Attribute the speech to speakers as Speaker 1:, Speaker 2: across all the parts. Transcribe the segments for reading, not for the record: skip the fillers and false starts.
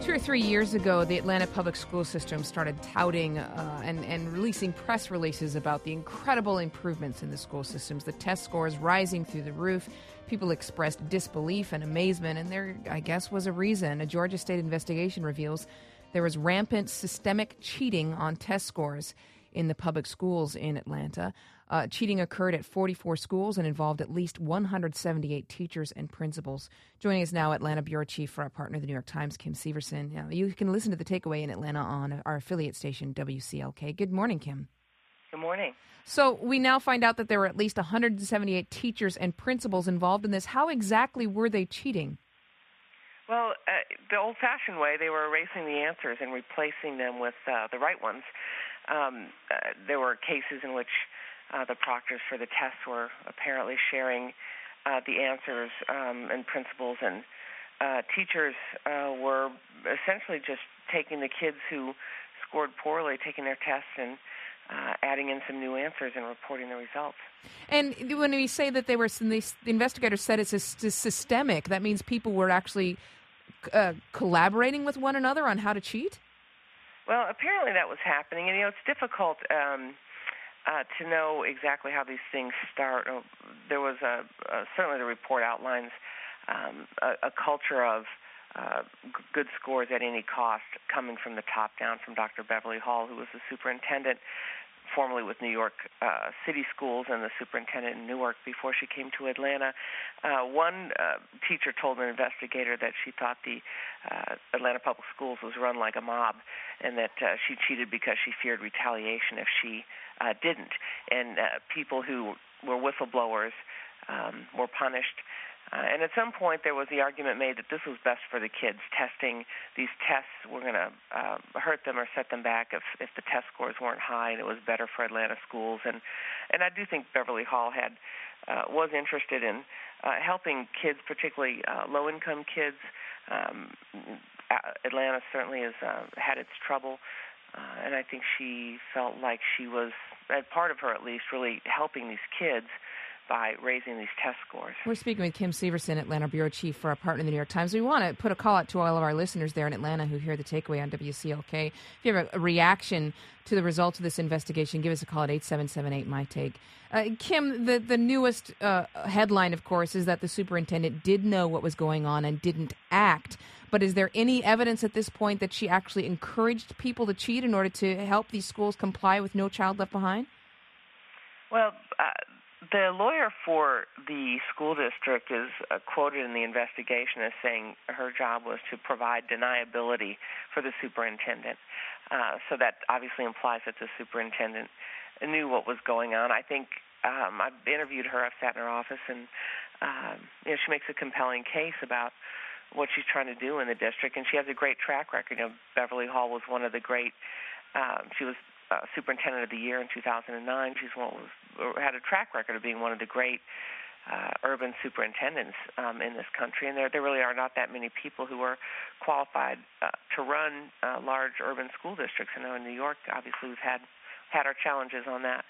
Speaker 1: 2 or 3 years ago, the Atlanta public school system started touting and releasing press releases about the incredible improvements in the school systems, the test scores rising through the roof. People expressed disbelief and amazement, and there, I guess, was a reason. A Georgia state investigation reveals there was rampant systemic cheating on test scores in the public schools in Atlanta. Cheating occurred at 44 schools and involved at least 178 teachers and principals. Joining us now, Atlanta Bureau Chief for our partner, the New York Times, Kim Severson. Now, you can listen to The Takeaway in Atlanta on our affiliate station, WCLK. Good morning, Kim.
Speaker 2: Good morning.
Speaker 1: So we now find out that there were at least 178 teachers and principals involved in this. How exactly were they cheating?
Speaker 2: Well, the old-fashioned way, they were erasing the answers and replacing them with the right ones. There were cases in which the proctors for the tests were apparently sharing the answers, and principals and teachers were essentially just taking the kids who scored poorly, taking their tests and adding in some new answers and reporting the results.
Speaker 1: And when we say that they were, the investigators said it's systemic, that means people were actually collaborating with one another on how to cheat?
Speaker 2: Well, apparently that was happening, and it's difficult to know exactly how these things start. There was certainly the report outlines a culture of good scores at any cost coming from the top down, from Dr. Beverly Hall, who was the superintendent formerly with New York City Schools and the superintendent in Newark before she came to Atlanta. One teacher told an investigator that she thought the Atlanta Public Schools was run like a mob, and that she cheated because she feared retaliation if she didn't. And people who were whistleblowers were punished. And at some point there was the argument made that this was best for the kids. These tests were going to hurt them or set them back if the test scores weren't high, and it was better for Atlanta schools. And I do think Beverly Hall was interested in helping kids, particularly low-income kids. Atlanta certainly has had its trouble, and I think she felt like she was, part of her at least, really helping these kids by raising these test scores.
Speaker 1: We're speaking with Kim Severson, Atlanta Bureau Chief for our partner, the New York Times. We want to put a call out to all of our listeners there in Atlanta who hear The Takeaway on WCLK. If you have a reaction to the results of this investigation, give us a call at 877-8-MY-TAKE. Kim, the newest headline, of course, is that the superintendent did know what was going on and didn't act. But is there any evidence at this point that she actually encouraged people to cheat in order to help these schools comply with No Child Left Behind?
Speaker 2: Well, the lawyer for the school district is quoted in the investigation as saying her job was to provide deniability for the superintendent. So that obviously implies that the superintendent knew what was going on. I think I've interviewed her. I've sat in her office, and she makes a compelling case about what she's trying to do in the district, and she has a great track record. Beverly Hall was one of the great. She was Superintendent of the Year in 2009. She's had a track record of being one of the great urban superintendents in this country, and there really are not that many people who are qualified to run large urban school districts. I know in New York, obviously, we've had our challenges on that,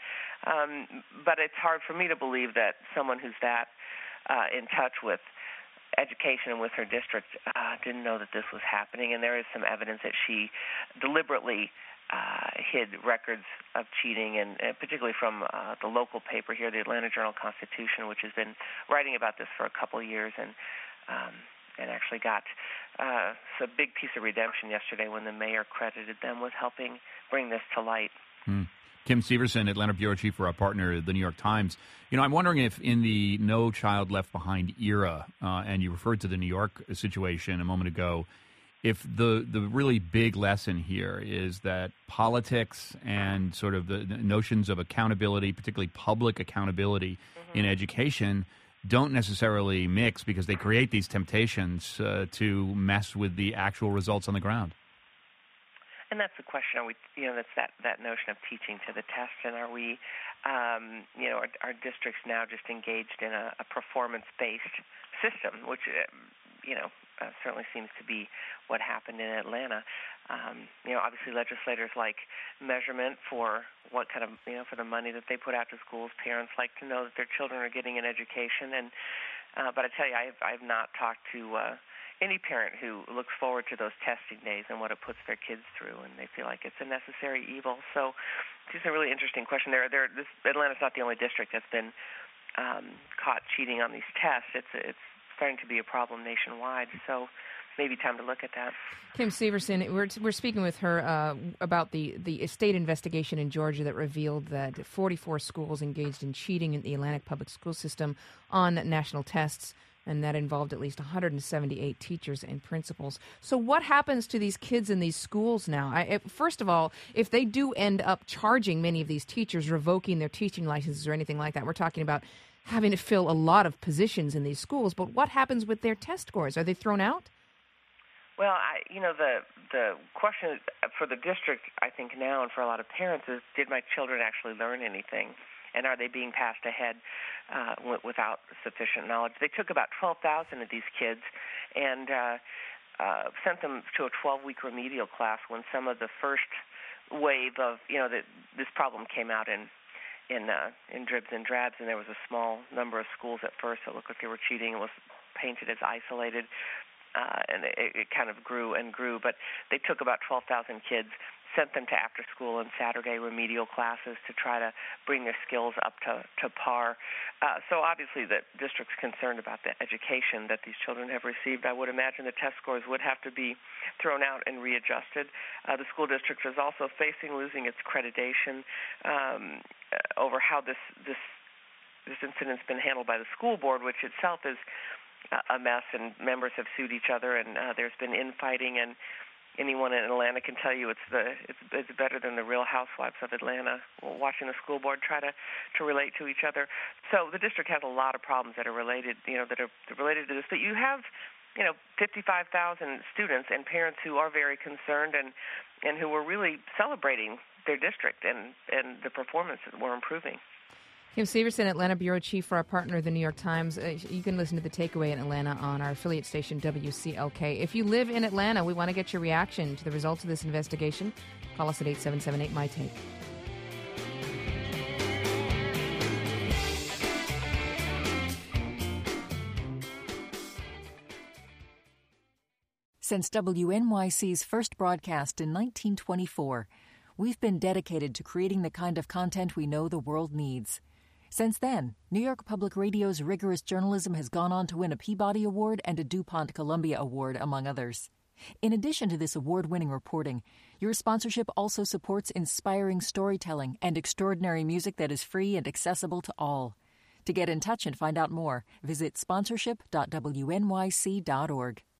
Speaker 2: but it's hard for me to believe that someone who's that in touch with education and with her district didn't know that this was happening, and there is some evidence that she deliberately hid records of cheating, and particularly from the local paper here, the Atlanta Journal-Constitution, which has been writing about this for a couple of years, and actually got a big piece of redemption yesterday when the mayor credited them with helping bring this to light.
Speaker 3: Kim Severson, Atlanta Bureau Chief for our partner, the New York Times. I'm wondering if in the No Child Left Behind era, and you referred to the New York situation a moment ago, if the really big lesson here is that politics and sort of the notions of accountability, particularly public accountability in education, don't necessarily mix because they create these temptations to mess with the actual results on the ground.
Speaker 2: And that's the question. Are we, that's that notion of teaching to the test, and are we, our districts now just engaged in a performance-based system, which, certainly seems to be what happened in Atlanta. Obviously legislators like measurement for what kind of, for the money that they put out to schools. Parents like to know that their children are getting an education. And but I tell you, I've not talked to any parent who looks forward to those testing days and what it puts their kids through, and they feel like it's a necessary evil. So it's just a really interesting question. Atlanta's not the only district that's been caught cheating on these tests. It's starting to be a problem nationwide. So maybe time to look at that.
Speaker 1: Kim Severson, we're speaking with her about the state investigation in Georgia that revealed that 44 schools engaged in cheating in the Atlantic public school system on national tests, and that involved at least 178 teachers and principals. So what happens to these kids in these schools now? First of all, if they do end up charging many of these teachers, revoking their teaching licenses or anything like that, we're talking about having to fill a lot of positions in these schools. But what happens with their test scores? Are they thrown out?
Speaker 2: Well, the question for the district, I think now, and for a lot of parents is, did my children actually learn anything? And are they being passed ahead without sufficient knowledge? They took about 12,000 of these kids and sent them to a 12-week remedial class when some of the first wave of, this problem came out in dribs and drabs, and there was a small number of schools at first that looked like they were cheating and was painted as isolated. And it kind of grew and grew, but they took about 12,000 kids, sent them to after-school and Saturday remedial classes to try to bring their skills up to par. So obviously the district's concerned about the education that these children have received. I would imagine the test scores would have to be thrown out and readjusted. The school district is also facing losing its accreditation over how this incident's been handled by the school board, which itself is a mess, and members have sued each other, and there's been infighting, and anyone in Atlanta can tell you it's better than the Real Housewives of Atlanta, watching the school board try to relate to each other. So the district has a lot of problems that are related, that are related to this. But you have, 55,000 students and parents who are very concerned and who were really celebrating their district and the performance that we're improving.
Speaker 1: Kim Severson, Atlanta Bureau Chief for our partner, The New York Times. You can listen to The Takeaway in Atlanta on our affiliate station, WCLK. If you live in Atlanta, we want to get your reaction to the results of this investigation. Call us at 877-8-MY-TAKE.
Speaker 4: Since WNYC's first broadcast in 1924, we've been dedicated to creating the kind of content we know the world needs. Since then, New York Public Radio's rigorous journalism has gone on to win a Peabody Award and a DuPont Columbia Award, among others. In addition to this award-winning reporting, your sponsorship also supports inspiring storytelling and extraordinary music that is free and accessible to all. To get in touch and find out more, visit sponsorship.wnyc.org.